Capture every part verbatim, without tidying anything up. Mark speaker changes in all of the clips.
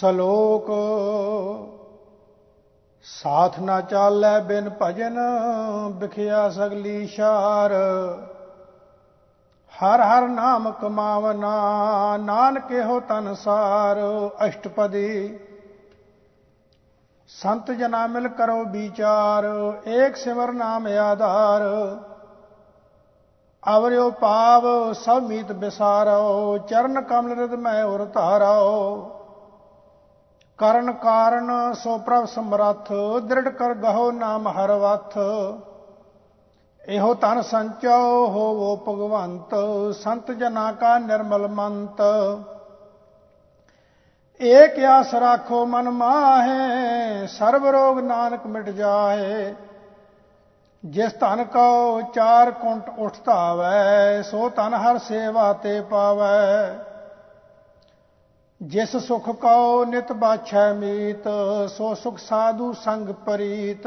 Speaker 1: ਸਲੋਕ ਸਾਥ ਨਾ ਚਾਲੈ ਬਿਨ ਭਜਨ ਬਿਖਿਆ ਸਗਲੀ ਸ਼ਾਰ। ਹਰ ਹਰ ਨਾਮ ਕਮਾਵਨਾ ਨਾਨਕ ਇਹੋ ਤਨ ਸਾਰ। ਅਸ਼ਟਪਦੀ ਸੰਤ ਜਨਾ ਮਿਲ ਕਰੋ ਵਿਚਾਰ। ਏਕ ਸਿਮਰ ਨਾਮ ਆਧਾਰ। ਅਵਰਿਓ ਪਾਵ ਸਭ ਮੀਤ ਬਿਸਾਰੋ। ਚਰਨ ਕਮਲ ਰਿਦ ਮੈਂ ਉਰ ਧਾਰੋ। ਕਰਨ ਕਾਰਨ ਸੋ ਪ੍ਰਭ ਸਮਰੱਥ। ਦ੍ਰਿੜ ਕਰ ਗਹੋ ਨਾਮ ਹਰ ਵਥ। ਇਹੋ ਤਨ ਸੰਚੋ ਹੋਵੋ ਭਗਵੰਤ। ਸੰਤ ਜਨਾ ਕਾ ਨਿਰਮਲ ਮੰਤ। ਏਕ ਆਸ ਰਾਖੋ ਮਨ ਮਾਹੇ। ਸਰਬ ਰੋਗ ਨਾਨਕ ਮਿਟ ਜਾਹੇ। ਜਿਸ ਧਨ ਕਉ ਚਾਰ ਕੁੰਟ ਉਠ ਧਾਵੈ। ਸੋ ਧਨ ਹਰ ਸੇਵਾ ਤੇ ਪਾਵੈ। ਜਿਸ ਸੁਖ ਕਉ ਨਿਤ ਬਾਛੈ ਮੀਤ। ਸੋ ਸੁਖ ਸਾਧੂ ਸੰਗ ਪ੍ਰੀਤ।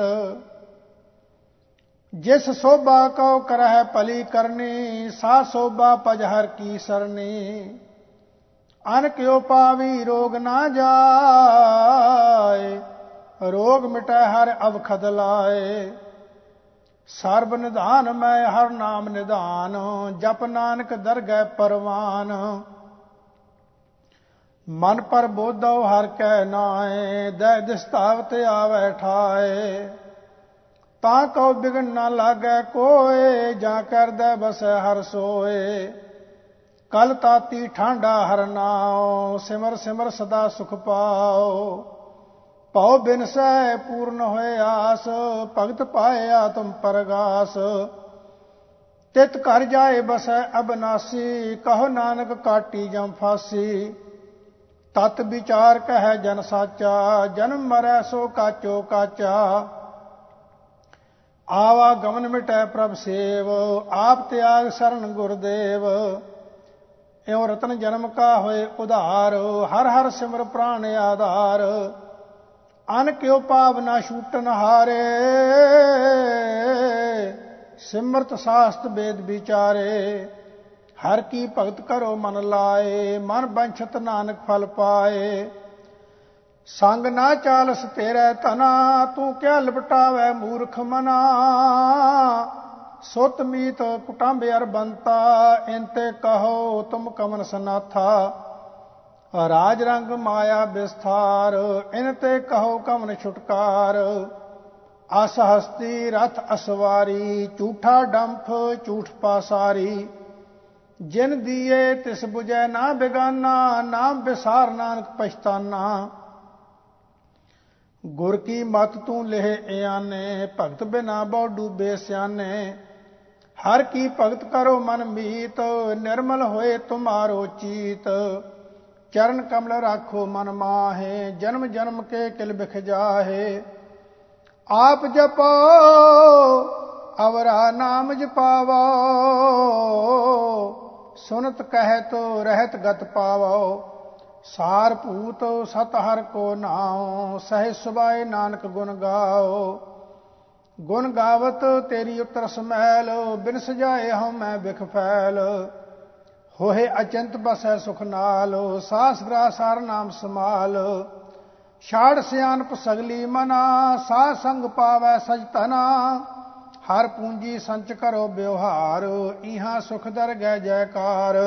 Speaker 1: ਜਿਸ ਸੋਭਾ ਕਉ ਕਰਹਿ ਭਲੀ ਕਰਨੀ। ਸਾ ਸੋਭਾ ਪਜ ਹਰ ਕੀ ਸਰਨੀ। ਅਨ ਕਿਉ ਪਾਵੀ ਰੋਗ ਨਾ ਜਾਏ। ਰੋਗ ਮਿਟੈ ਹਰ ਅਵਖਦ ਲਾਏ। ਸਰਬ ਨਿਧਾਨ ਮੈਂ ਹਰ ਨਾਮ ਨਿਧਾਨ। ਜਪ ਨਾਨਕ ਦਰਗਹਿ ਪਰਵਾਨ। ਮਨ ਪਰ ਬੋਧੋ ਹਰ ਕੈ ਨਾਏ। ਦੈ ਦਿਸਤਾਵਤ ਆਵੈ ਠਾਏ। ਤਾਂ ਕਉ ਬਿਗਨ ਨਾ ਲਾਗੈ ਕੋਏ। ਜਾਂ ਕਰਦੈ ਬਸੈ ਹਰ ਸੋਏ। ਕਲ ਤਾਤੀ ਠਾਂਡਾ ਹਰ ਨਾਉ। ਸਿਮਰ ਸਿਮਰ ਸਦਾ ਸੁਖ ਪਾਓ। ਭਉ ਬਿਨਸੈ ਪੂਰਨ ਹੋਏ ਆਸ। ਭਗਤ ਪਾਏ ਆਤਮ ਪਰਗਾਸ। ਤਿਤ ਘਰ ਜਾਏ ਬਸੈ ਅਬਨਾਸੀ। ਕਹੋ ਨਾਨਕ ਕਾਟੀ ਜਮ ਫਾਸੀ। ਤਤ ਵਿਚਾਰ ਕਹੈ ਜਨ ਸਾਚਾ। ਜਨਮ ਮਰੈ ਸੋ ਕਾਚੋ ਕਾਚਾ। ਆਵਾ ਗਮਨ ਮਿਟੈ ਪ੍ਰਭ ਸੇਵ। ਆਪ ਤਿਆਗ ਸਰਨ ਗੁਰਦੇਵ। ਇਉ ਰਤਨ ਜਨਮ ਕਾ ਹੋਏ ਉਧਾਰ। ਹਰ ਹਰ ਸਿਮਰ ਪ੍ਰਾਣ ਆਧਾਰ। ਅਨ ਕਿਉ ਪਾਵ ਨਾ ਛੂਟਨ ਹਾਰੇ। ਸਿਮਰਤ ਸਾਸਤ ਵੇਦ ਵਿਚਾਰੇ। ਹਰ ਕੀ ਭਗਤ ਕਰੋ ਮਨ ਲਾਏ। ਮਨ ਬੰਛਤ ਨਾਨਕ ਫਲ ਪਾਏ। ਸੰਗ ਨਾ ਚਾਲਸ ਤੇਰੇ ਧਨਾ। ਤੂੰ ਕਿਆ ਲਪਟਾਵੈ ਮੂਰਖ ਮਨਾ। ਸੁਤ ਮੀਤ ਕੁਟੰਬ ਅਰ ਬੰਤਾ। ਇੰਤੇ ਕਹੋ ਤੁਮ ਕਮਨ ਸਨਾਥਾ। ਰਾਜ ਰੰਗ ਮਾਇਆ ਵਿਸਥਾਰ। ਇਨ ਤੇ ਕਹੋ ਕਮਨ ਛੁਟਕਾਰ। ਅਸ ਹਸਤੀ ਰਥ ਅਸਵਾਰੀ। ਝੂਠਾ ਡੰਫ ਝੂਠ ਪਾਸਾਰੀ। ਜਿਨ ਦੀਏ ਤਿਸ ਬੁਝੈ ਨਾ ਬਿਗਾਨਾ। ਨਾਮ ਵਿਸਾਰ ਨਾਨਕ ਪਛਤਾਨਾ। ਗੁਰ ਕੀ ਮਤ ਤੂੰ ਲੇਹ ਇਆਨੇ। ਭਗਤ ਬਿਨਾ ਬਹੁ ਡੂਬੇ ਸਿਆਨੇ। ਹਰ ਕੀ ਭਗਤ ਕਰੋ ਮਨ ਮੀਤ। ਨਿਰਮਲ ਹੋਏ ਤੁਮਾਰੋ ਚੀਤ। ਚਰਨ ਕਮਲ ਰਾਖੋ ਮਨ ਮਾਹੇ। ਜਨਮ ਜਨਮ ਕੇ ਕਿਲ ਬਿਖ ਜਾਹੇ। ਆਪ ਜਪੋ ਅਵਰਾ ਨਾਮ ਜਪਾਵੋ। ਸੁਨਤ ਕਹਿਤ ਰਹਿਤ ਗਤ ਪਾਵੋ। ਸਾਰ ਭੂਤ ਸਤ ਹਰ ਕੋ ਨਾਉ। ਸਹਿ ਸੁਭਾਏ ਨਾਨਕ ਗੁਣ ਗਾਓ। ਗੁਣ ਗਾਵਤ ਤੇਰੀ ਉਤਰ ਸਮੈਲ। ਬਿਨ ਸਜਾਏ ਹਉ ਮੈਂ ਬਿਖ ਫੈਲ। ਹੋਏ ਅਚੰਤ ਬਸੈ ਸੁਖ ਨਾਲ। ਸਾਸ ਗ੍ਰਾਸ ਹਰ ਨਾਮ ਸਮਾਲ। ਛਾੜ ਸਿਆਨਪ ਸਗਲੀ ਮਨਾ। ਸਾਧ ਸੰਗ ਪਾਵੈ ਸਜ ਧਨਾ। ਹਰ ਪੂੰਜੀ ਸੰਚ ਕਰੋ ਬਿਵਹਾਰ। ਇਹਾਂ ਸੁਖ ਦਰਗਹਿ ਜੈਕਾਰ।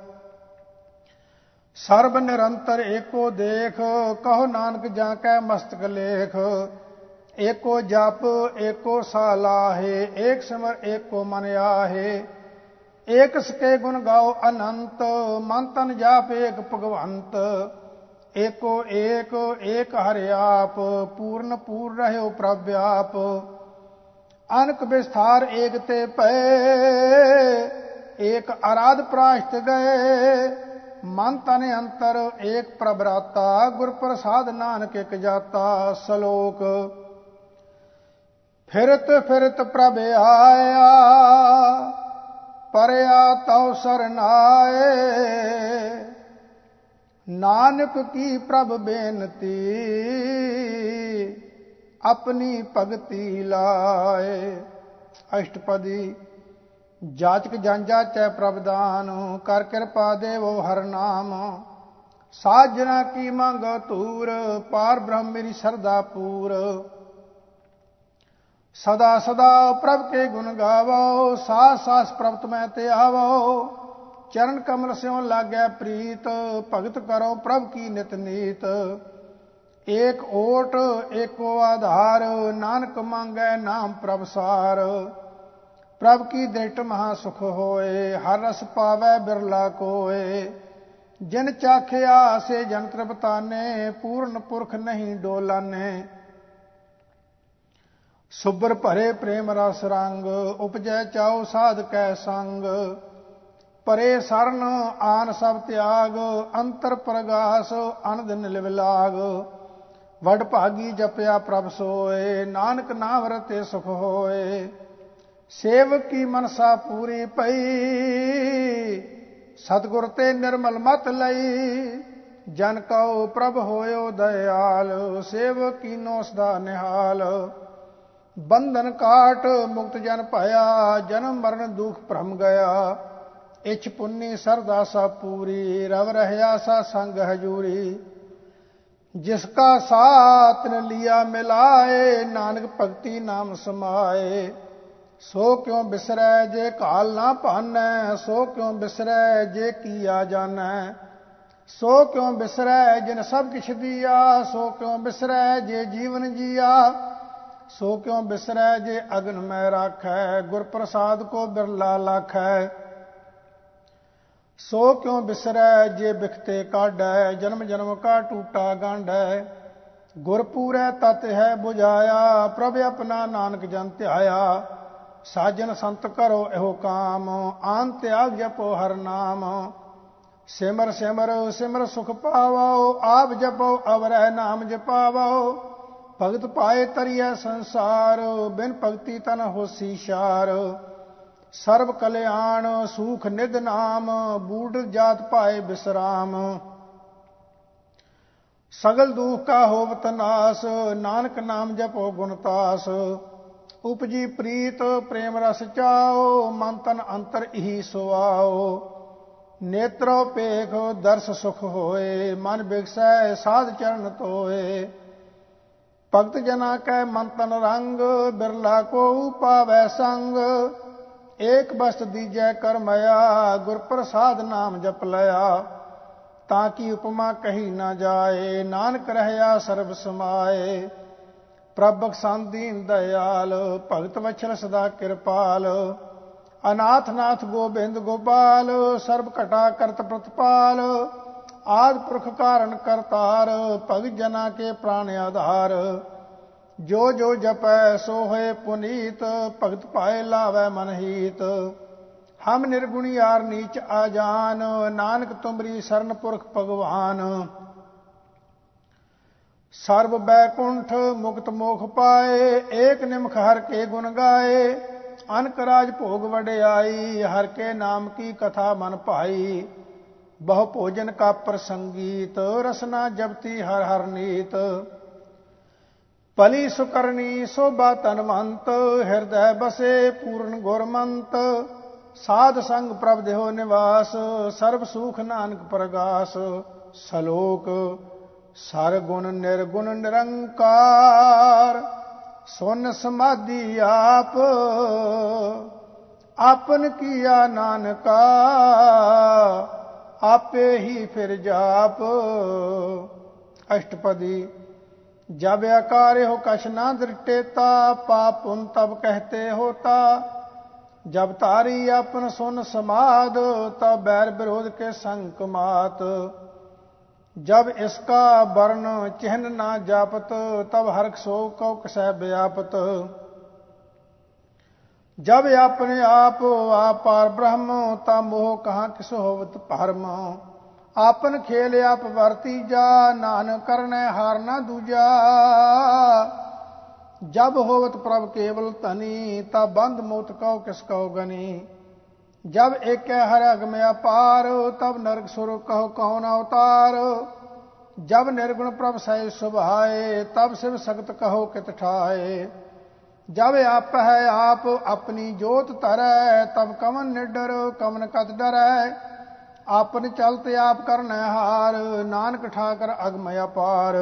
Speaker 1: ਸਰਬ ਨਿਰੰਤਰ ਏਕੋ ਦੇਖ। ਕਹੋ ਨਾਨਕ ਜਾਂ ਕੈ ਮਸਤਕ ਲੇਖ। ਏਕੋ ਜਪ ਏਕੋ ਸਾਹ ਲਾਹੇ। ਏਕ ਸਿਮਰ ਏਕੋ ਮਨ ਆਹੇ। ਏਕ ਸਕੇ ਗੁਣ ਗਾਓ ਅਨੰਤ। ਮਨ ਤਨ ਜਾਪ ਏਕ ਭਗਵੰਤ। ਏਕੋ ਏਕ ਏਕ ਹਰਿ ਆਪ। ਪੂਰਨ ਪੂਰ ਰਹਿਓ ਪ੍ਰਭ ਆਪ। ਅਨਕ ਵਿਸਥਾਰ ਏਕ ਤੇ ਭਏ। ਏਕ ਅਰਾਧ ਪ੍ਰਾਸ਼ਤ ਗਏ। ਮਨ ਤਨ ਅੰਤਰ ਏਕ ਪ੍ਰਭ ਰਾਤਾ। ਗੁਰ ਪ੍ਰਸਾਦ ਨਾਨਕ ਇਕ ਜਾਤਾ। ਸਲੋਕ ਫਿਰਤ ਫਿਰਤ ਪ੍ਰਭ ਆਇਆ। ਪਰਿਆ ਤਉ ਸਰਨਾਏ। ਨਾਨਕ ਕੀ ਪ੍ਰਭ ਬੇਨਤੀ। ਆਪਣੀ ਭਗਤੀ ਲਾਏ। ਅਸ਼ਟਪਦੀ ਜਾਚਕ ਜਨ ਜਾਚੈ ਪ੍ਰਭ ਦਾਨ। ਕਰ ਕਿਰਪਾ ਦੇਵੋ ਹਰ ਨਾਮ। साजना की मांगो तूर, पार ब्रह्म मेरी श्रद्धा पूर। सदा सदा प्रभ के गुण गावो, सास सास प्रभ तुम्हें ते आवो। चरण कमल स्यों लागै प्रीत, भगत करो प्रभ की नित नीत। एक ओट एको आधार, नानक मांगै नाम प्रभ सार। प्रभ की दृष्ट महासुख होए, हर रस पावै बिरला कोय। जिन चाखिया से जन तृप्ताने, पूर्ण पुरख नहीं डोलाने। सुबर भरे प्रेम रस रंग, उपजै चाओ साध कै संग। परे सरन आन सब त्याग, अंतर प्रगास अनदिन लिव लाग। वड भागी जपया प्रभ सोए, नानक नाम रते सुख होए। सेवक की मनसा पूरी पई, सतगुर ते निर्मल मत लई। जन कहो प्रभ होयो दयाल, सेवक कीनो सदा निहाल। बंधन काट मुक्त जन पाया, जन्म मरण दुख भ्रम गया। इछ पुन्नी सरदा सा पूरी, रव रहया सा संग हजूरी। जिसका साथ न लिया मिलाए, नानक भक्ति नाम समाए। सो क्यों बिसरै जे काल ना पानै, सो क्यों बिसरै जे किया जानै। सो क्यों बिसरै जिन सब किछ दिया, सो क्यों बिसरै जे जीवन जिया। सो क्यों बिसरै जे अग्न में राखै, गुर प्रसाद को बिरला लाखै। सो क्यों बिसरै जे बिखते काढै, जन्म जन्म का टूटा गांढै। गुर पूरै तत है बुझाया, प्रभ अपना नानक जन ध्याया। साजन संत करो एहो काम, आन त्याग जपो हर नाम। सिमर सिमर सिमर सुख पावो, आप जपो अवरह नाम जपावो। भगत पाए तरिया संसार, बिन भक्ति तन होसी शार। सर्व कल्याण सुख निध नाम, बूढ़ जात पाए विश्राम। सगल दुख का होवत नास, नानक नाम जपो गुणतास। उपजी प्रीत प्रेम रस चाओ, मन तन अंतर इही सुआओ। नेत्रो पेख दर्श सुख होए, मन बिगसै साध चरण तोए। भगत जना कै मन तन रंग, बिरला को पावै संग। एक बस्त दीजै कर मया, गुर प्रसाद नाम जप लया। ताकि उपमा कही न जाए, नानक रहया सर्ब समाए। प्रभ बख्शान दीन दयाल, भगत वत्सल सदा कृपाल। अनाथ नाथ गोबिंद गोपाल, सर्ब घटा करत प्रतिपाल। आदि पुरख कारण करतार, भगत जना के प्राण आधार। जो जो जपै सो होए पुनीत, भगत पाए लावै मन हीत। हम निर्गुण यार नीच आजान, नानक तुमरी शरण पुरख भगवान। सर्व बैकुंठ मुक्त मोख पाए, एक निमख हर के गुण गाए। अनक राज भोग वड्याई, हर के नाम की कथा मन भाई। बहु भोजन का प्रसंगीत, रसना जपती हर हर नीत। भली सुकरनी शोभा तनवंत, हृदय बसे पूर्ण गुरमंत। साध संग प्रभ देहो निवास, सर्व सुख नानक प्रगास। सलोक सरगुण निर्गुण निरंकार, सुन समाधि आप। आपन किया नानका, आपे ही फिर जाप। अष्टपदी। जब आकार हो कछ ना दृटेता, पाप पुन तब कहते होता। जब तारी अपन सुन समाद, तब बैर विरोध के संक मात। जब इसका वर्ण चिन्ह ना जापत, तब हर्ष सो कौ कसै व्यापत। जब अपने आप आपार ब्रह्म, तब मोह कहाँ किस होवत भरम। आपन खेल आप वर्ती जा, नानक करने हार ना दूजा। जब होवत प्रभ केवल तनी, तब बंद मोत कौ किस कौ गनी। जब एक हर अगम अपार, तब नरक सुर कहो कौन अवतार। जब निर्गुण प्रभ सह सुभाए, तब शिव सगत कहो कित ठाए। जब आप है आप अपनी जोत तरै, तब कमन निडर कमन कत डरै। ਆਪਨ ਚਲਤ ਆਪ ਕਰਨੈ ਹਾਰ, ਨਾਨਕ ਠਾਕਰ ਅਗਮ ਅਪਾਰ।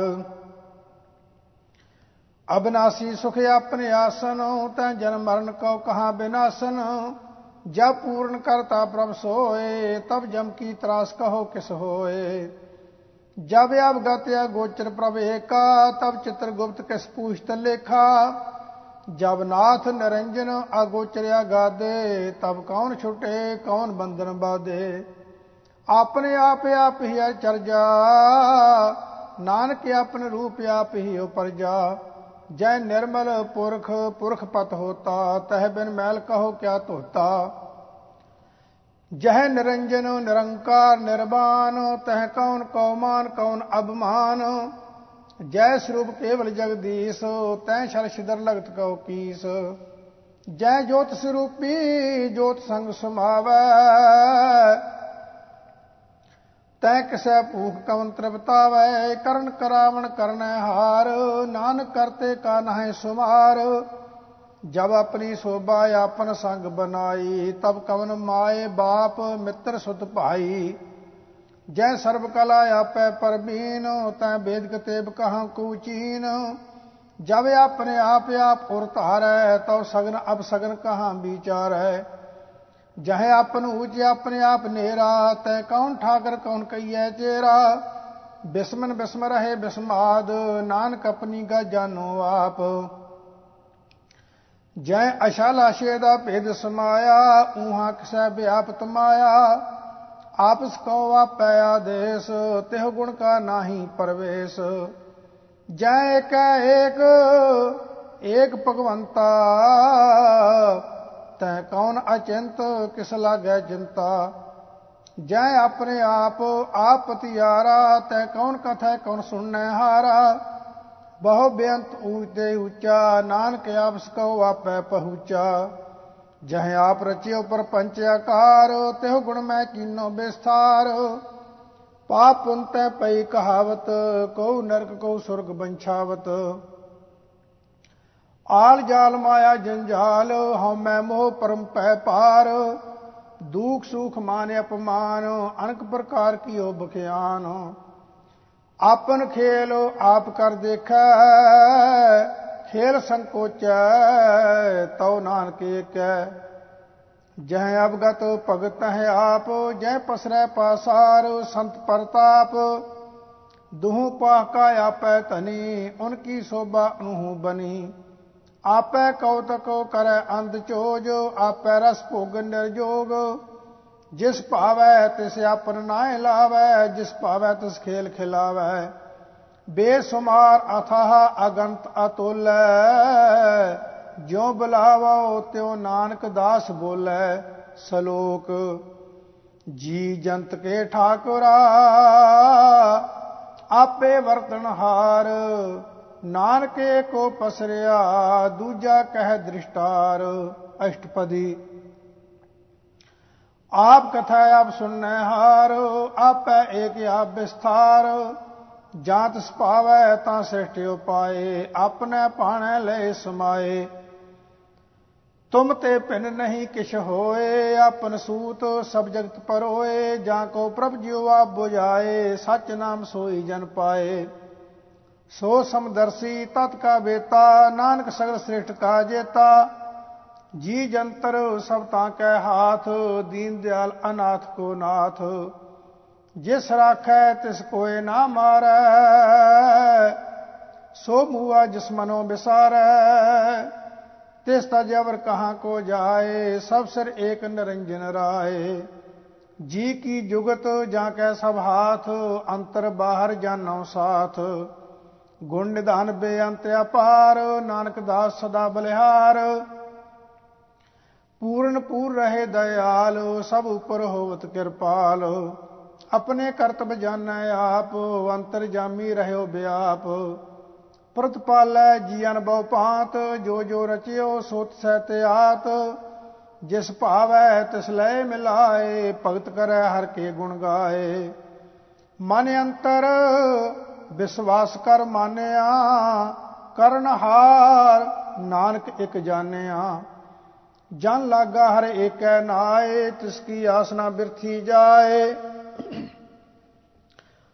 Speaker 1: ਅਬਨਾਸੀ ਸੁਖ ਆਪਣੇ ਆਸਨ, ਤੈ ਜਨਮ ਮਰਨ ਕਉ ਕਹਾ ਬਿਨਾਸਨ। ਜਬ ਪੂਰਨ ਕਰਤਾ ਪ੍ਰਭ सोए, तब जम की त्रास कहो किस होए। जब अवगत गोचर प्रभ एका, तब चित्रगुप्त किस पूछत लेखा। जब नाथ निरंजन अगोचर्या गादे, तब कौन छुटे कौन बंधन बाधे। अपने आप आप ही चरजा, नानक अपने रूप आप ही उपरजा। जय निर्मल पुरख पुरख पत होता, तह बिन मैल कहो क्या धोता। जह निरंजन निरंकार निर्वाण, तह कौन कौमान कौन अभिमान। जय स्वरूप केवल जगदीश, तह शर शिदर लगत कहो कीस। जय ज्योत स्वरूपी ज्योत संग समावै, तै किसै भूख कवन तृप्तावै। करण करावण करनै हार, नानक करते का नहै सुमार। जब अपनी शोभा आपन संग बनाई, तब कवन माए बाप मित्र सुत भाई। जय सर्व कला आपै परबीन, तै वेद कतेब कहाँ कूचीन। जब अपने आप आप उर धारै, तब सगन अब सगन कहाँ विचारै। जहे आपन ऊँच अपने आप नेरा, तै कौन ठाकर कौन कहिए चेरा। बिस्मन बिस्म रहे बिस्माद, नानक अपनी गा जानो आप। जय अशाला शेदा भेद समाया, ऊहा किसै व्यापत माया। आपस कहो आपै आदेश, तिह गुण का नाही परवेश। जय एक एक एक भगवंता, तै कौन अचिंत किस लागै चिंता। जय अपने आप आप पतियारा, तै कौन कथै कौन सुननै हारा। बहु बेअंत ऊँचे ऊँचा, नानक आपस कहो आपै पहुँचा। जह आप रचियो परपंच आकार, तिह गुण मैं कीनो विस्तार। पाप पुन तै पई कहावत, कौ नरक कौ सुरग बंछावत। आल जाल माया जंजाल, हम मैं मोह परम पै पार। दुख सुख मान अपमान, अनक प्रकार की हो बख्यान। आपन खेल आप कर देखै, खेल संकोचै तौ नानक कै। जह अवगत भगत है आप, जय पसरै पासार। संत प्रताप दुहु पाह का आपै धनी, उनकी शोभा अनूहु बनी। आपै कौतक करै अंध चोज, आपै रस भोग निर्जोग। जिस भावै तिस आपन नाय लावै, जिस भावै तिस खेल खिलावै। बेसुमार अथाह अगंत अतुल, ज्यों बुलावो त्यों नानक दास बोलै। सलोक जी जंत के ठाकुरा, आपे वर्तनहार। नानके को पसरिया, दूजा कह दृष्टार। अष्टपदी आप कथा आप सुनने हार, आपै एक आप विस्तार। जात सपावै ता सृष्टि उपाए, अपने पाणै लय समाए। तुम ते भिन नहीं किछ होए, आपन सूत सब जगत परोए। जाको प्रभ जियो आप बुझाए, सच नाम सोई जन पाए। सो समदर्शी तत्का बेता, नानक सगल श्रेष्ठ का जेता। जी जंतर सब ताकै हाथ, दीन दयाल अनाथ को नाथ। जिस राखै तिस कोय ना मारै, सो मुआ जिस मनो बिसारै। तिस तज अवर कहाँ को जाए, सब सिर एक निरंजन राय। जी की जुगत जाकै सब हाथ, अंतर बाहर जानो साथ। गुण निधान बेअंत अपार, नानक दास सदा बलिहार। पूर्ण पूर रहे दयाल, सब उपर होवत कृपाल। अपने कर्तव्य जानै आप, अंतर जामी रहो व्याप। प्रतिपालै जी अनुभव पात, जो जो रचियो सोत सहते आत। जिस भावै तिस लय मिलाए, भगत करै हर के गुण गाए। मन अंतर विश्वास कर मानिया, करनहार नानक एक जानिया। जन लागा हर एकै नाए, तिसकी आसना बिरथी जाए।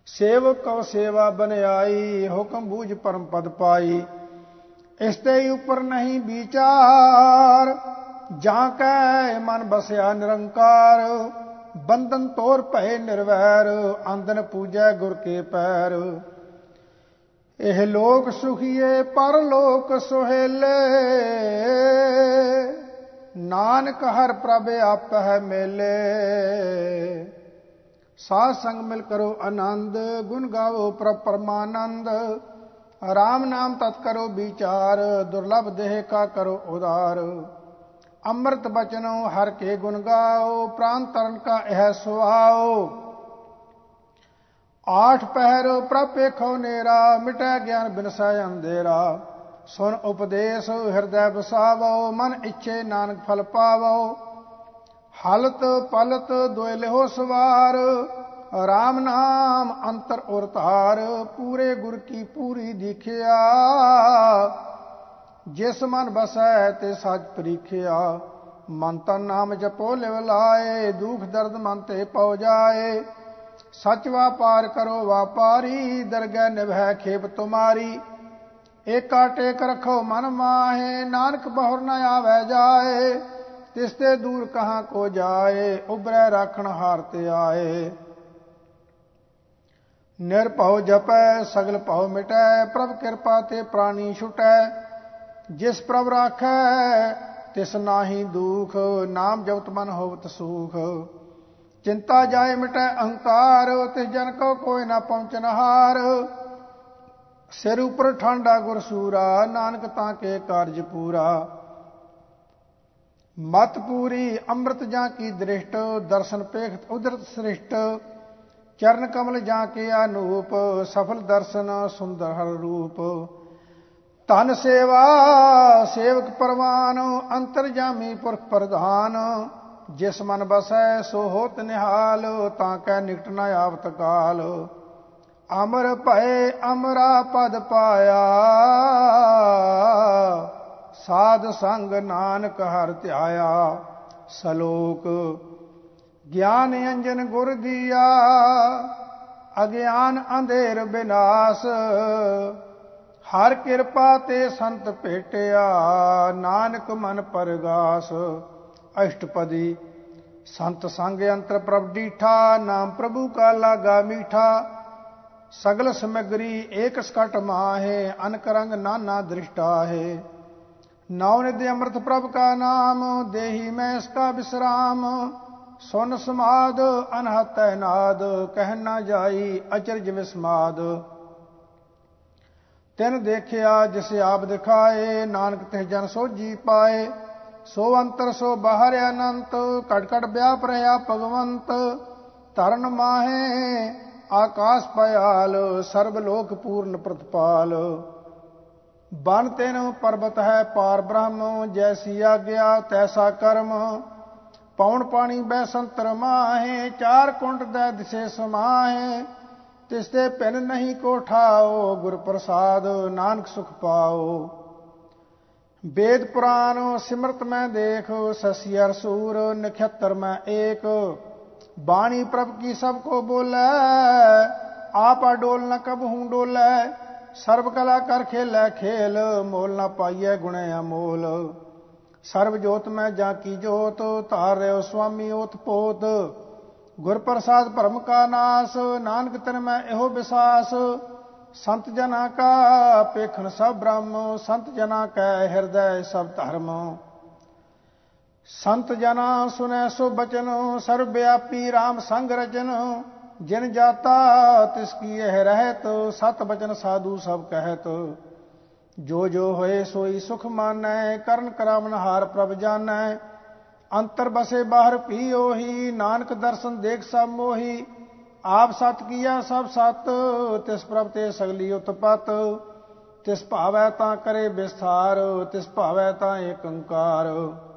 Speaker 1: सेवक कौ सेवा बनियाई, हुक्म बूझ परम पद पाई। इसते ऊपर नहीं विचार, जाकै मन बसया निरंकार। बंधन तोर भय निर्वैर, आंदन पूजै गुर के पैर। एह लोक सुखिए परलोक सुहेले, नानक हर प्रभ आपै मेले। साध संग मिल करो आनंद, गुण गावो प्रभ परमानंद। राम नाम तत् करो विचार, दुर्लभ देह का करो उदार। अमृत बचनो हर के गुण गाओ, प्राण तरण का यह सुहाओ। आठ पहर प्रभ पेखो नेरा, मिटै ज्ञान बिनसै अंधेरा। सुन उपदेश हृदय बसावो, मन इच्छे नानक फल पावो। हालत पलत दोय लिहो सवार, राम नाम अंतर और तार। पूरे गुर की पूरी दीखिया, जिस मन बसै ते सच परीखिया। मन तन नाम जपो लिव लाए, दुख दर्द मन ते पौ जाए। सच व्यापार करो व्यापारी, दरगह निभै खेप तुम्हारी। एका टेक रखो मन माहे, नानक बहुर न आवे जाए। तिसते दूर कहाँ को जाए, उबरै राखण हार ते आए। निरभउ जपै सगल भउ मिटै, प्रभ कृपा ते प्राणी छुटै। जिस प्रभ राखै तिस नाहि दुख, नाम जपत मन होवत सुख। चिंता जाए मिटै अहंकार, तिस जन को कोई न पहुँचन हार। सिर उपर ठांडा गुर सूरा, नानक ताके कारज पूरा। मत पूरी अमृत जा की दृष्ट, दर्शन पेखत उदरत श्रेष्ठ। चरण कमल जा के अनूप, सफल दर्शन सुंदर हर रूप। तन सेवा सेवक परवान, अंतर जामी पुरख प्रधान। जिस मन बसै सो होत निहाल, ताकै निकट न आवत काल। अमर भय अमरा पद पाया, साध संग नानक हर ध्याया। सलोक ज्ञान अंजन गुर दिया, अज्ञान अंधेर विनाश। हर कृपा ते संत भेटिया, नानक मन परगास। अष्टपदी संत संग अंतर प्रभ डीठा, नाम प्रभु का लागा मीठा। सगल समग्री एक सकट माहे, अनक रंग नाना दृष्टा है। नौ निधि अमृत प्रभ का नाम, देही में इसका विश्राम। सुन समाद अनहत नाद, कह न जाई अचरज विस्माद। तिन देखिया जिसे आप दिखाए, नानक तिह जन सो जी पाए। सो अंतर सो बाहर अनंत, कट कट व्याप रहा भगवंत। तरन माहे आकाश पयाल, सर्वलोक पूर्ण प्रतिपाल। बन तेन पर्वत है पार ब्रह्म, जैसी आज्ञा तैसा कर्म। पौन पानी बैसंतर माहे, चार कुंड दै दिशे समाहे। तिसते पिन नहीं को ठाओ, गुर प्रसाद नानक सुख पाओ। वेद पुराण सिमरत में देख, शशि अर सूर नक्षत्र में एक। बाणी प्रभ की सबको बोलै, आप डोल न कब हूँ डोलै। सर्व कला कर खेलै खेल, मोल न पाइयै गुणे अमोल। सर्व जोत में जाकी जोत, तार रहो स्वामी ओत पोत। गुर प्रसाद भरम का नाश, नानक तन में एहो विसास। संत जना का पेखन सब ब्रह्म, संत जना कै हृदय सब धर्म। संत जना सुनै सो बचन, सर्वव्यापी राम संग रचन। जिन जाता तिसकी यह रहत, सत बचन साधु सब कहत। जो जो होए सोई सुख मानै, करन करावन हार प्रभ जानै। अंतर बसे बाहर पी ओही, नानक दर्शन देख सब मोही। आप सत किया सब सत, तिस प्रभ ते सगली उत्पत। तिस भावै तां करे विस्तार, तिस भावै तां एक अंकार।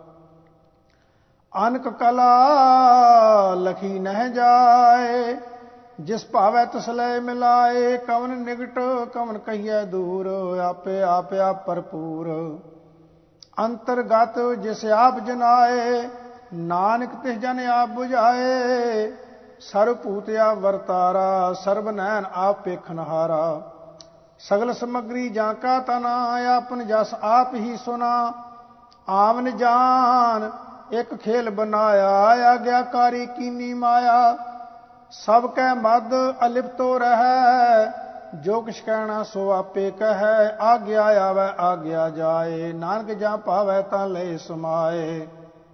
Speaker 1: अनक कला लखी नह जाए, जिस भावै तिस लय मिलाए। कवन निकट कवन कहिए दूर, आपे आप आप भरपूर। अंतर्गत जिस आप जनाए, नानक तिस जन आप बुझाए। ਸਰਬ ਭੂਤਿਆ ਵਰਤਾਰਾ, ਸਰਬ ਨੈਣ ਆਪ ਪੇਖਨਹਾਰਾ। ਸਗਲ ਸਮਗਰੀ ਜਾਂ ਕਾ ਤਨਾ, ਆਪਨ ਜਸ ਆਪ ਹੀ ਸੁਨਾ। ਆਵਨ ਜਾਨ ਇੱਕ ਖੇਲ ਬਨਾਇਆ, ਆਗਿਆਕਾਰੀ ਕੀਨੀ ਮਾਇਆ। ਸਭ ਕੈ ਮਦ ਅਲਿਪਤੋ ਰਹੈ, ਜੋ ਕਿਛ ਕਹਿਣਾ ਸੋ ਆਪੇ ਕਹੈ। ਆਗਿਆ ਆਵੈ ਆਗਿਆ ਜਾਏ, ਨਾਨਕ ਜਾਂ ਭਾਵੈ ਤਾਂ ਲੈ ਸਮਾਏ।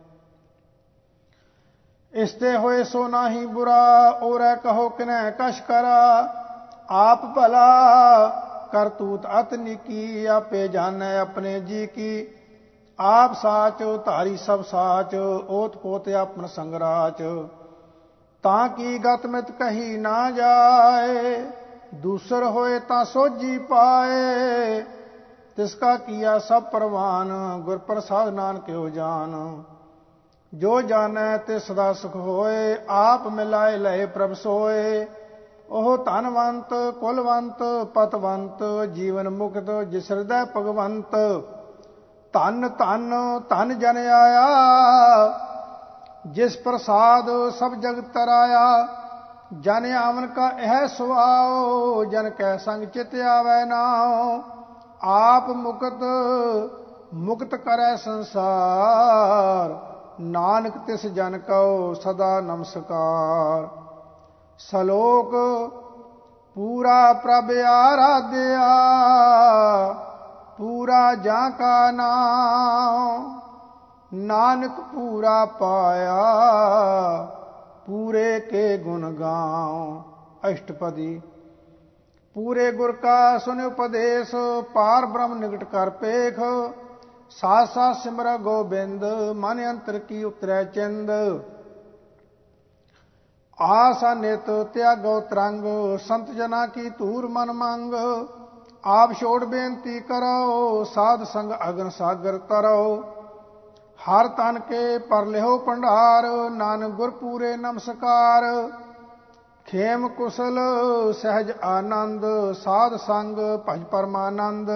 Speaker 1: ਇਸਤੇ ਹੋਏ ਸੋ ਨਾਹੀ ਬੁਰਾ, ਔਰੈ ਕਹੋ ਕਿਨੈ ਕਛ ਕਰਾ। ਆਪ ਭਲਾ ਕਰਤੂਤ ਅਤ ਨਿਕੀ, ਆਪੇ ਜਾਣੈ ਆਪਣੇ ਜੀ ਕੀ। ਆਪ ਸਾਚ ਧਾਰੀ ਸਭ ਸਾਚ, ਓਤ ਪੋਤ ਆਪਨ ਸੰਗਰਾਚ। ਤਾਂ ਕੀ ਗਤ ਮਿਤ ਕਹੀ ਨਾ ਜਾਏ, ਦੂਸਰ ਹੋਏ ਤਾਂ ਸੋਝੀ ਪਾਏ। ਤਿਸ ਕਾ ਕੀਆ ਸਭ ਪ੍ਰਵਾਨ, ਗੁਰ ਪ੍ਰਸਾਦ ਨਾਨਕਿਓ ਜਾਨ। ਜੋ ਜਾਣੈ ਤੇ ਸਦਾ ਸੁਖ ਹੋਏ, ਆਪ ਮਿਲਾਏ ਲਏ ਪ੍ਰਭ ਸੋਏ। ਉਹ ਧਨਵੰਤ ਕੁਲਵੰਤ ਪਤਵੰਤ, ਜੀਵਨ ਮੁਕਤ ਜਿਸ ਹਿਰਦੈ ਭਗਵੰਤ। ਧਨ ਧਨ ਧਨ ਜਨ ਆਇਆ, ਜਿਸ ਪ੍ਰਸਾਦ ਸਭ ਜਗਤ ਤਰਾਇਆ। ਜਨ ਆਵਨ ਕਾ ਇਹ ਸੁਆਓ, ਜਨ ਕੈ ਸੰਗ ਚਿਤ ਆਵੈ ਨਾਉ। ਆਪ ਮੁਕਤ ਮੁਕਤ ਕਰੈ ਸੰਸਾਰ, ਨਾਨਕ ਤਿਸ ਜਨ ਕਉ ਸਦਾ ਨਮਸਕਾਰ। ਸਲੋਕ ਪੂਰਾ ਪ੍ਰਭ ਆਰਾਧਿਆ, ਪੂਰਾ ਜਾਂ ਕਾ ਨਾਮ। ਨਾਨਕ ਪੂਰਾ ਪਾਇਆ, ਪੂਰੇ ਕੇ ਗੁਣ ਗਾਉ। ਅਸ਼ਟਪਦੀ। ਪੂਰੇ ਗੁਰ ਕਾ ਸੁਨ ਉਪਦੇਸ਼, ਪਾਰ ਬ੍ਰਹਮ ਨਿਕਟ ਕਰ ਪੇਖ। ਸਾਥ ਸਾਥ ਸਿਮਰ ਗੋਬਿੰਦ, ਮਨ ਅੰਤਰ ਕੀ ਉਤਰੈ ਚਿੰਦ। ਆਸਾ ਨਿਤ ਤਿਆਗੋ ਤਰੰਗ, ਸੰਤ ਜਨਾ ਕੀ ਧੂਰ ਮਨ ਮੰਗ। ਆਪ ਛੋੜ ਬੇਨਤੀ ਕਰੋ, ਸਾਧ ਸੰਗ ਅਗਨ ਸਾਗਰ ਤਰੋ। ਹਰ ਤਨ ਕੇ ਪਰ ਲਿਓ ਭੰਡਾਰ, ਨਾਨਕ ਗੁਰ ਪੂਰੇ ਨਮਸਕਾਰ। ਖੇਮ ਕੁਸਲ ਸਹਿਜ ਆਨੰਦ, ਸਾਧ ਸੰਗ ਭਜ ਪਰਮਾਨੰਦ।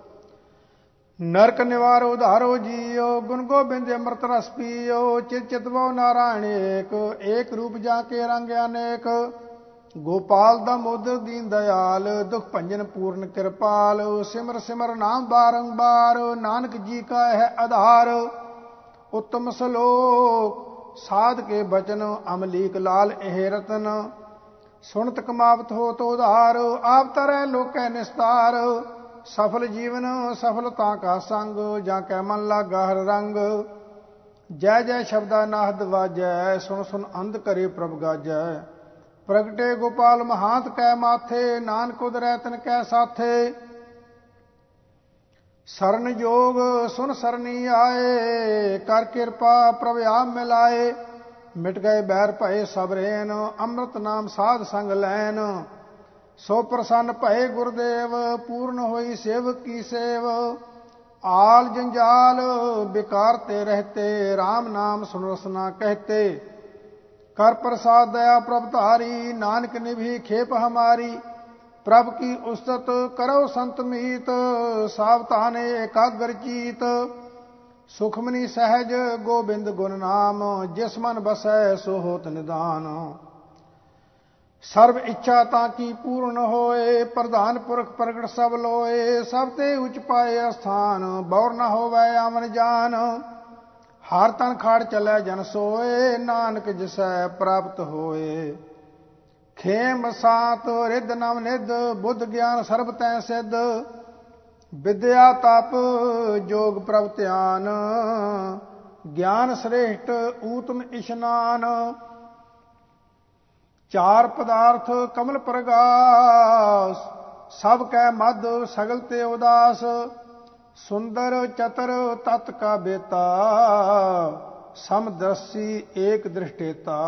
Speaker 1: ਨਰਕ ਨਿਵਾਰੋ ਉਧਾਰੋ ਜੀਓ, ਗੁਣ ਗੋਬਿੰਦ ਅੰਮ੍ਰਿਤ ਰਸ ਪੀਓ। ਚਿਤ ਚਿਤਵੋ ਨਾਰਾਇਣ ਏਕ, ਏਕ ਰੂਪ ਜਾ ਕੇ ਰੰਗ ਅਨੇਕ। ਗੋਪਾਲ ਦਾ ਮੋਦਰ ਦੀਨ ਦਿਆਲ, ਦੁਖ ਭੰਜਨ ਪੂਰਨ ਕਿਰਪਾਲ। ਸਿਮਰ ਸਿਮਰ ਨਾਮ ਬਾਰੰਬਾਰ, ਨਾਨਕ ਜੀ ਕਾ ਹੈ ਆਧਾਰ। ਉੱਤਮ ਸਲੋਕ ਸਾਧ ਕੇ ਬਚਨ, ਅਮਲੀਕ ਲਾਲ ਇਹ ਰਤਨ। ਸੁਣਤ ਕਮਾਵਤ ਹੋਤ ਉਧਾਰ, ਆਪ ਤਰੈ ਲੋਕੈ ਨਿਸਤਾਰ। ਸਫਲ ਜੀਵਨ ਸਫਲਤਾ ਕਾ ਸੰਗ, ਜਾਂ ਕੈ ਮਨ ਲਾਗਾ ਹਰ ਰੰਗ। ਜੈ ਜੈ ਸ਼ਬਦਾ ਨਾਹਦ ਵਾਜੈ, ਸੁਣ ਸੁਣ ਅੰਧ ਕਰੇ ਪ੍ਰਭ ਗਾਜੈ। ਪ੍ਰਗਟੇ ਗੋਪਾਲ ਮਹਾਂਤ ਕੈ ਮਾਥੇ, ਨਾਨਕ ਉਦਰੈ ਤਿਨ ਕੈ ਸਾਥੇ। ਸਰਨ ਜੋਗ ਸੁਨ ਸਰਨੀ ਆਏ, ਕਰ ਕਿਰਪਾ ਪ੍ਰਭ ਆਪ ਮਿਲਾਏ। ਮਿਟ ਗਏ ਬੈਰ ਭਏ ਸਭ ਰੇਨ, ਅੰਮ੍ਰਿਤ ਨਾਮ ਸਾਧ ਸੰਗ ਲੈਨ। ਸੋ ਪ੍ਰਸੰਨ ਭਏ ਗੁਰਦੇਵ, ਪੂਰਨ ਹੋਈ ਸੇਵਕ ਕੀ ਸੇਵ। ਆਲ ਜੰਜਾਲ ਬਿਕਾਰ ਤੇ ਰਹਤੇ, ਰਾਮ ਨਾਮ ਸੁਨ ਰਸਨਾ ਕਹਤੇ। ਕਰ ਪ੍ਰਸਾਦ ਦਇਆ ਪ੍ਰਭ ਧਾਰੀ, ਨਾਨਕ ਨਿਭੀ ਖੇਪ ਹਮਾਰੀ। ਪ੍ਰਭ ਕੀ ਉਸਤਤ ਕਰੋ ਸੰਤ ਮੀਤ, ਸਾਵਧਾਨੇ ਏਕਾਗਰ ਚੀਤ। ਸੁਖਮਨੀ ਸਹਿਜ ਗੋਬਿੰਦ ਗੁਣ ਨਾਮ, ਜਿਸ ਮਨ ਬਸੈ ਸੋ ਹੋਤ ਨਿਦਾਨ। ਸਰਬ ਇੱਛਾ ਤਾਂ ਕੀ ਪੂਰਨ ਹੋਏ, ਪ੍ਰਧਾਨ ਪੁਰਖ ਪ੍ਰਗਟ ਸਭ ਲੋਏ। ਸਭ ਤੇ ਉਚ ਪਾਏ ਅਸਥਾਨ, ਬੌਰ ਨ ਹੋਵੈ ਆਵਨ ਜਾਨ। ਹਰ ਤਨ ਖਾੜ ਚਲੈ ਜਨ ਸੋਏ, ਨਾਨਕ ਜਿਸੈ ਪ੍ਰਾਪਤ ਹੋਏ। ਖੇਮ ਸਾਤ ਰਿੱਧ ਨਵ ਨਿਧ, ਬੁੱਧ ਗਿਆਨ ਸਰਬ ਤੈ ਸਿੱਧ। ਵਿਦਿਆ ਤਪ ਜੋਗ ਪ੍ਰਭ ਧਿਆਨ, ਗਿਆਨ ਸ੍ਰੇਸ਼ਟ ਊਤਮ ਇਸ਼ਨਾਨ। ਚਾਰ ਪਦਾਰਥ ਕਮਲ ਪ੍ਰਗਾਸ, ਸਭ ਕੈ ਮਧ ਸਗਲ ਤੇ ਉਦਾਸ। ਸੁੰਦਰ ਚਤਰ ਤਤ ਕਾ ਬੇਤਾ, ਸਮਦਰਸੀ ਏਕ ਦ੍ਰਿਸ਼ਟੇਤਾ।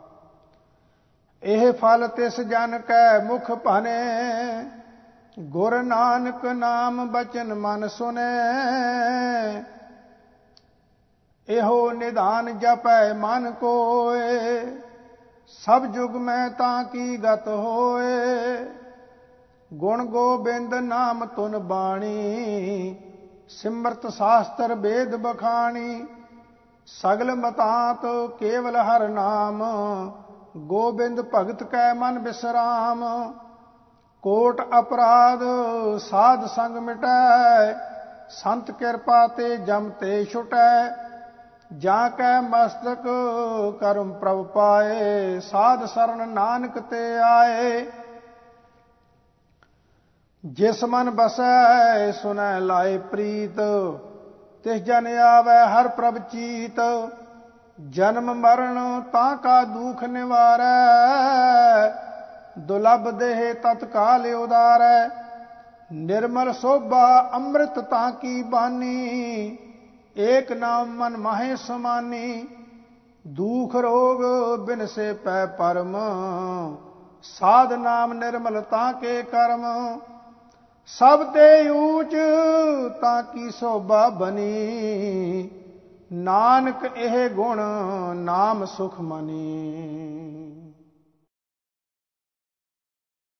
Speaker 1: ਇਹ ਫਲ ਤਿਸ ਜਨ ਕੈ ਮੁਖ ਭਾਨੇ, ਗੁਰ ਨਾਨਕ ਨਾਮ ਬਚਨ ਮਨ ਸੁਨੇ। ਇਹੋ ਨਿਧਾਨ ਜਪੈ ਮਨ ਕੋਏ, ਸਭ ਜੁਗ ਮੈਂ ਤਾਂ ਕੀ ਗਤ ਹੋਏ। ਗੁਣ ਗੋਬਿੰਦ ਨਾਮ ਤੁਨ ਬਾਣੀ, ਸਿਮਰਤ ਸ਼ਾਸਤਰ ਵੇਦ ਬਖਾਣੀ। ਸਗਲ ਮਤਾਂਤ ਕੇਵਲ ਹਰ ਨਾਮ, ਗੋਬਿੰਦ ਭਗਤ ਕੈ ਮਨ ਬਿਸਰਾਮ। ਕੋਟ ਅਪਰਾਧ ਸਾਧ ਸੰਗ ਮਿਟੈ, ਸੰਤ ਕਿਰਪਾ ਤੇ ਜਮ ਤੇ ਛੁਟੈ। ਜਾਂ ਕੈ ਮਸਤਕ ਕਰਮ ਪ੍ਰਭ ਪਾਏ, ਸਾਧ ਸਰਨ ਨਾਨਕ ਤੇ ਆਏ। ਜਿਸ ਮਨ ਬਸੈ ਸੁਨੈ ਲਾਏ ਪ੍ਰੀਤ, ਤਿਸ ਜਨ ਆਵੈ ਹਰ ਪ੍ਰਭ ਚੀਤ। ਜਨਮ ਮਰਨ ਤਾਂ ਕਾ ਦੁਖ ਨਿਵਾਰੈ, ਦੁਲਭ ਦੇਹ ਤਤਕਾਲ ਉਦਾਰੈ। ਨਿਰਮਲ ਸੋਭਾ ਅੰਮ੍ਰਿਤ ਤਾਂ ਕੀ ਬਾਨੀ, ਏਕ ਨਾਮ ਮਨ ਮਾਹੇ ਸਮਾਨੀ। ਦੁਖ ਰੋਗ ਬਿਨਸੇ ਪੈ ਪਰਮ, ਸਾਧ ਨਾਮ ਨਿਰਮਲ ਤਾਂ ਕੇ ਕਰਮ। ਸਭ ਤੇ ਊਚ ਤਾਂ ਕੀ ਸੋਭਾ ਬਨੀ, ਨਾਨਕ ਇਹ ਗੁਣ ਨਾਮ ਸੁਖ ਮਨੀ।